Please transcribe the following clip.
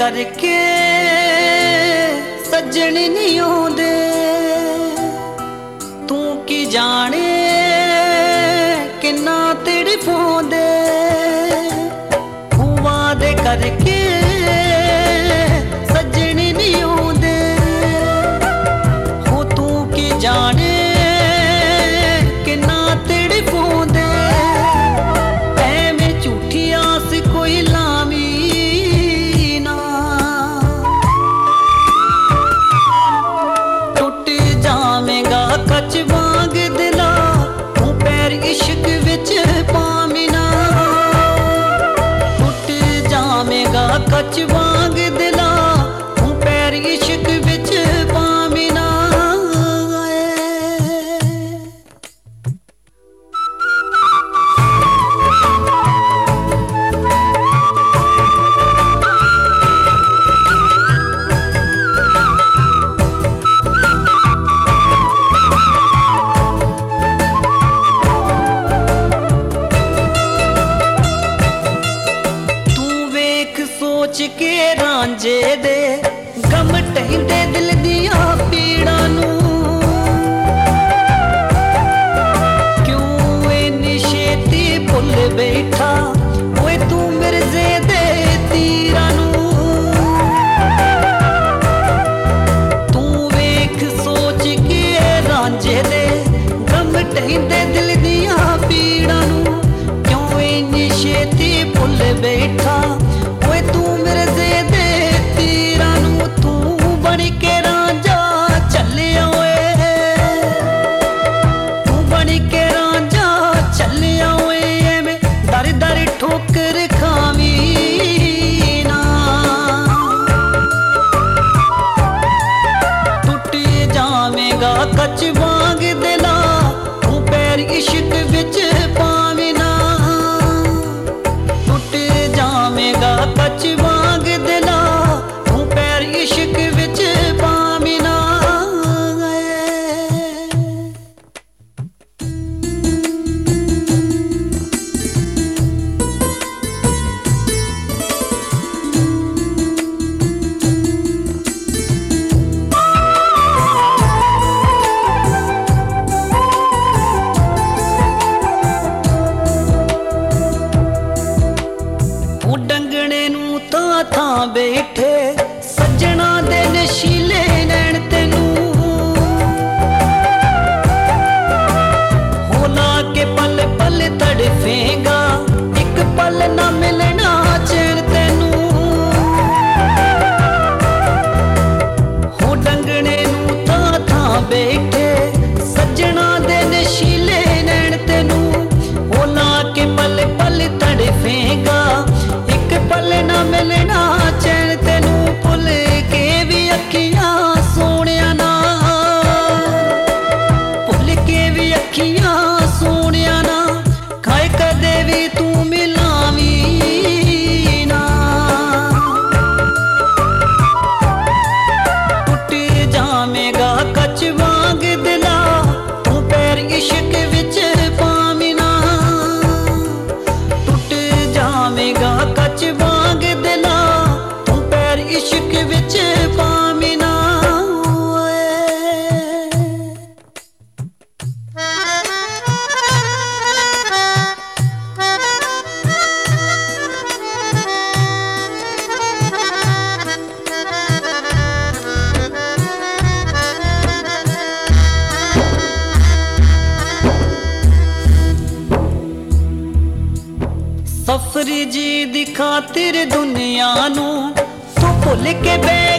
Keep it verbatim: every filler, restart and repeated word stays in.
करके सज्जन नहीं आउंदे, तू की जाने किन्ना तड़फाउंदे। वादे करके सज्जन नहीं आउंदे, हो तू की जाने किन्ना तड़फाउंदे। ऐवें झूठी आस कोई लामी ना, टुट जावेगा कच वांग दिला, तू पैर इश्क विच पामिना। टुट जावेगा कच वांग दिला, तू पैर इश्क विच पामिना। सोच के रांझे दे गम टहिंदे दिल दिया पीड़ा नू, क्यों इन्नी छेती भुल बैठा ओए तू मिर्जे दे तीरा नू। तू वेख सोच के रांझे दे गम टहिंदे दिल दिया पीड़ा नू, क्यों इन्नी छेती भुल बैठा तू मिर्जे दे तीरा नू। तू बन के रांझा चलिया ओए, तू बन के रांझा चलिया ओए, एवें दर दर ठोकर खावी ना। टुट जावेगा कच वांग दिला, तू पैर इश्क विच पाविना। टुट जावेगा कच वांग दिला, तू पैर इश्क विच पामिना। डंगणे नू तां थां बैठे सज्जणा दे नशीले नैण तेनू, होला के पल पल तड़फेगा, एक पल ना मिलना चैन तेनू। हो डंगणे नू तां थां बैठे सज्जणा दे नशीले नैण तेनू, होला के पल पल तड़फेगा, पल ना मिलना चैन तेनू। भुल के भी अखियां सोनिया ना, भुल के भी अखियां सोनिया ना, खाए कदे भी तू मिलावी ना। टुट जावेगा कच वांग दिला, तू पैर इश्क विच पामिना। टुट जावेगा कच वांग दिला, तू पैर इश्क विच पामिना। सफरी जी दी खातिर दुनिया नू तू भुल के बह